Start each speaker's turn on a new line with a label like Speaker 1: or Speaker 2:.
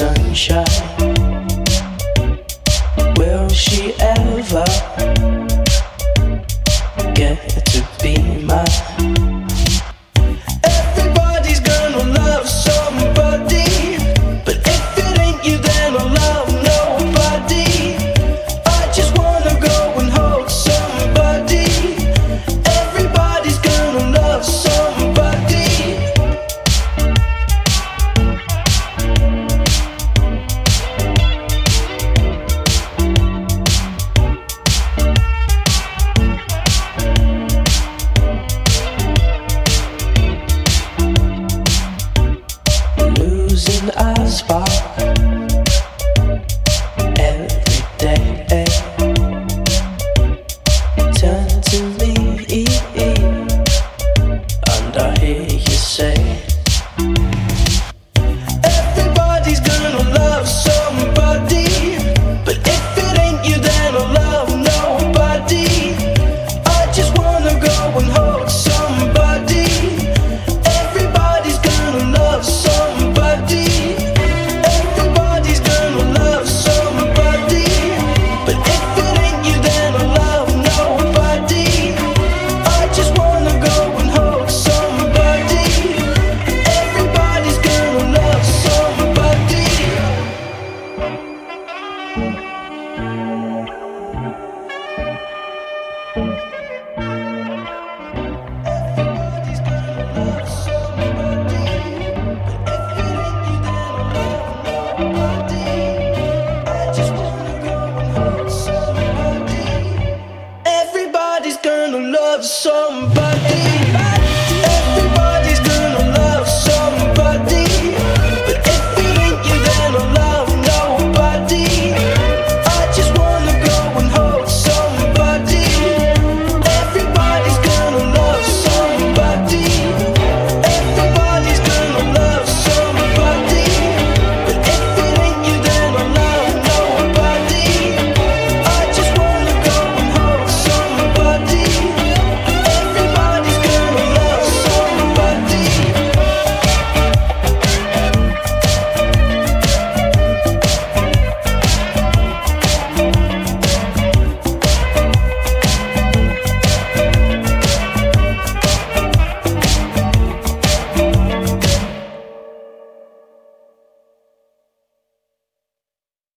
Speaker 1: sunshine. Will she ever get to be mine? Everybody's gonna love somebody, but if it ain't you, then I'll love nobody. I just wanna go and hold somebody. Everybody's gonna love somebody. Losing our spark,